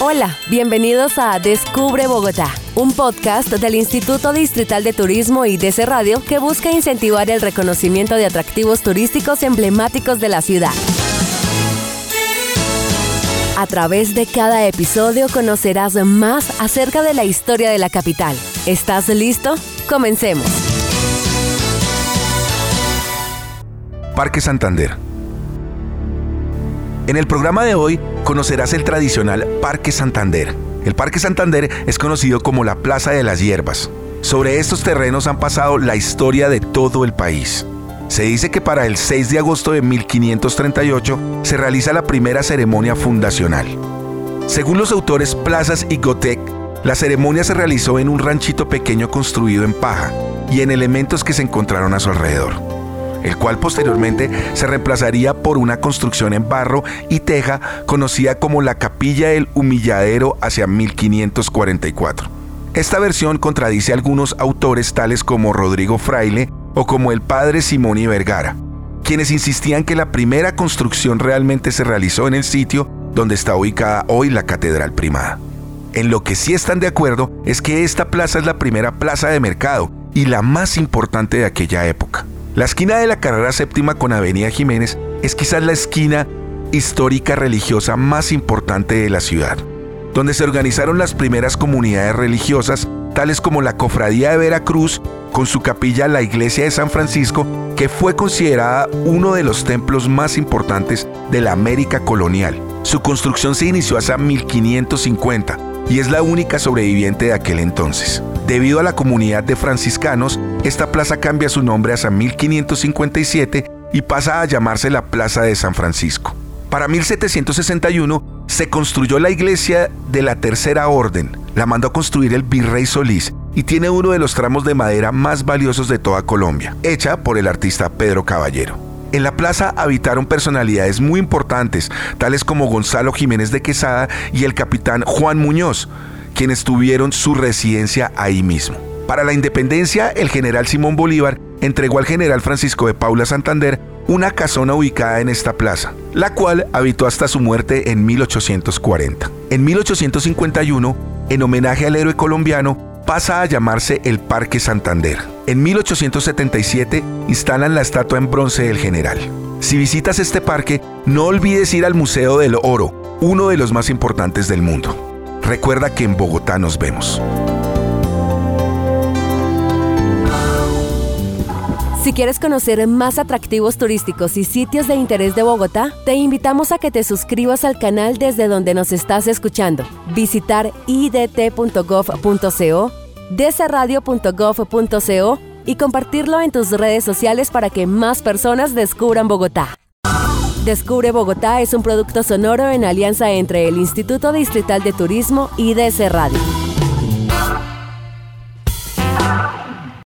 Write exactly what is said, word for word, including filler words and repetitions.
Hola, bienvenidos a Descubre Bogotá, un podcast del Instituto Distrital de Turismo y D C Radio que busca incentivar el reconocimiento de atractivos turísticos emblemáticos de la ciudad. A través de cada episodio conocerás más acerca de la historia de la capital. ¿Estás listo? Comencemos. Parque Santander. En el programa de hoy conocerás el tradicional Parque Santander. El Parque Santander es conocido como la Plaza de las Hierbas. Sobre estos terrenos han pasado la historia de todo el país. Se dice que para el seis de agosto de mil quinientos treinta y ocho se realiza la primera ceremonia fundacional. Según los autores Plazas y Gotek, la ceremonia se realizó en un ranchito pequeño construido en paja y en elementos que se encontraron a su alrededor, el cual posteriormente se reemplazaría por una construcción en barro y teja conocida como la Capilla del Humilladero hacia mil quinientos cuarenta y cuatro. Esta versión contradice a algunos autores tales como Rodrigo Fraile o como el padre Simón y Vergara, quienes insistían que la primera construcción realmente se realizó en el sitio donde está ubicada hoy la Catedral Primada. En lo que sí están de acuerdo es que esta plaza es la primera plaza de mercado y la más importante de aquella época. La esquina de la carrera séptima con Avenida Jiménez es quizás la esquina histórica religiosa más importante de la ciudad, donde se organizaron las primeras comunidades religiosas, tales como la Cofradía de Veracruz, con su capilla la Iglesia de San Francisco, que fue considerada uno de los templos más importantes de la América colonial. Su construcción se inició hacia mil quinientos cincuenta y es la única sobreviviente de aquel entonces. Debido a la comunidad de franciscanos, esta plaza cambia su nombre hacia mil quinientos cincuenta y siete y pasa a llamarse la Plaza de San Francisco. Para mil setecientos sesenta y uno se construyó la iglesia de la Tercera Orden. La mandó a construir el Virrey Solís y tiene uno de los tramos de madera más valiosos de toda Colombia, hecha por el artista Pedro Caballero. En la plaza habitaron personalidades muy importantes, tales como Gonzalo Jiménez de Quesada y el capitán Juan Muñoz, quienes tuvieron su residencia ahí mismo. Para la independencia, el general Simón Bolívar entregó al general Francisco de Paula Santander una casona ubicada en esta plaza, la cual habitó hasta su muerte en mil ochocientos cuarenta. En mil ochocientos cincuenta y uno, en homenaje al héroe colombiano, pasa a llamarse el Parque Santander. En mil ochocientos setenta y siete instalan la estatua en bronce del general. Si visitas este parque, no olvides ir al Museo del Oro, uno de los más importantes del mundo. Recuerda que en Bogotá nos vemos. Si quieres conocer más atractivos turísticos y sitios de interés de Bogotá, te invitamos a que te suscribas al canal desde donde nos estás escuchando. Visitar i d t punto gov punto co, d c radio punto gov punto co y compartirlo en tus redes sociales para que más personas descubran Bogotá. Descubre Bogotá es un producto sonoro en alianza entre el Instituto Distrital de Turismo y D C Radio.